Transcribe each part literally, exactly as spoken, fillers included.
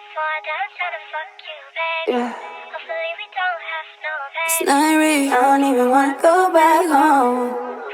Yeah. It's not real, I don't even wanna go back home.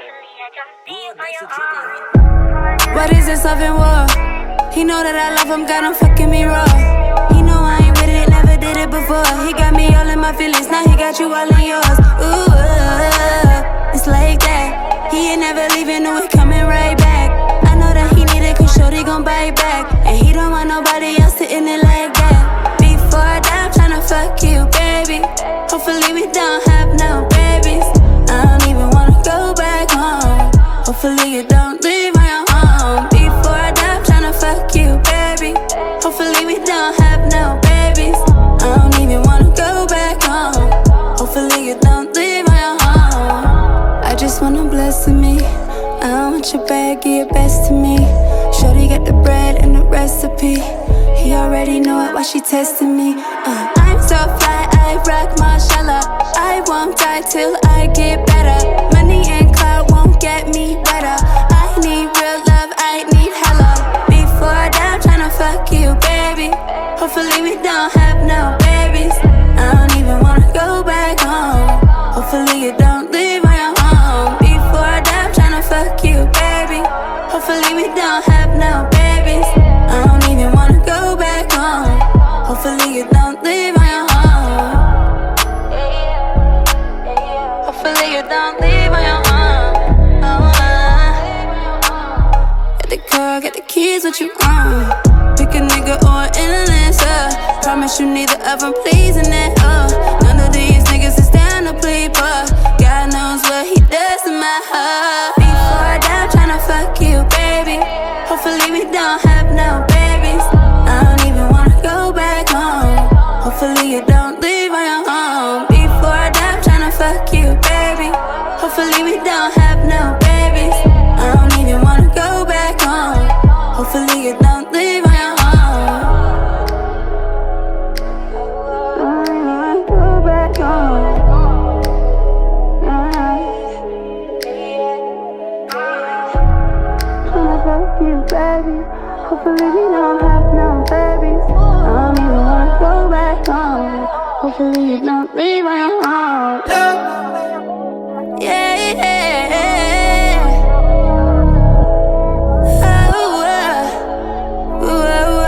What is this love and war? He know that I love him, got him fucking me raw. He know I ain't with it, never did it before. He got me all in my feelings, now he got you all in yours. Ooh, uh, it's like that. He ain't never leaving, no, he coming right back. I know that he need it, cause shorty gon' bite back. And he don't want nobody else sitting it like that. Before I die, I'm tryna fuck you, baby. Hopefully we don't have no babies. I don't even wanna go back home. Hopefully you don't leave my home. Before I die, I'm tryna fuck you, baby. Hopefully we don't have no babies. I don't even wanna go back home. Hopefully you don't leave my home. I just wanna bless me. I don't want your bag, give your best to me. Shorty got the bread and the recipe. He already know it, why she testing me. uh, I'm so fly, I rock Marshalla. I won't die till I get better. Money and clout won't get me better. I need real love, I need hella. Before I die, I'm tryna fuck you, baby. Hopefully we don't have no babies. I don't even wanna go back home. Hopefully you don't leave my home. Before I die, I'm tryna fuck you, baby. Hopefully we don't have no babies. I don't even wanna go back home. Hopefully you don't leave my home. Hopefully you don't leave my home. Get the car, get the keys, what you want? Pick a nigga or an influencer. Promise you neither of them pleasing it, uh. None of these niggas is down to play, but God knows what he does to my heart. Before I die, I'm tryna fuck you, baby. Hopefully we don't have no babies. I don't even wanna go back home. Hopefully you don't leave my home. Before I die, I'm tryna fuck you, baby. Hopefully we don't have no babies. I don't even wanna go back home. Hopefully you don't leave my home. I don't wanna go back home. Tryna fuck you, baby. Hopefully we don't have no babies. I don't even wanna go back home. Hopefully you don't leave my home. Yeah, yeah. Oh, uh, uh,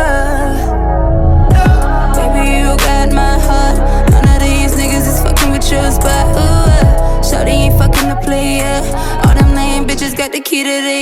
uh. Baby, you got my heart. None of these niggas is fucking with yours, but ooh, uh, shawty ain't fucking the player. All them lame bitches got the key to the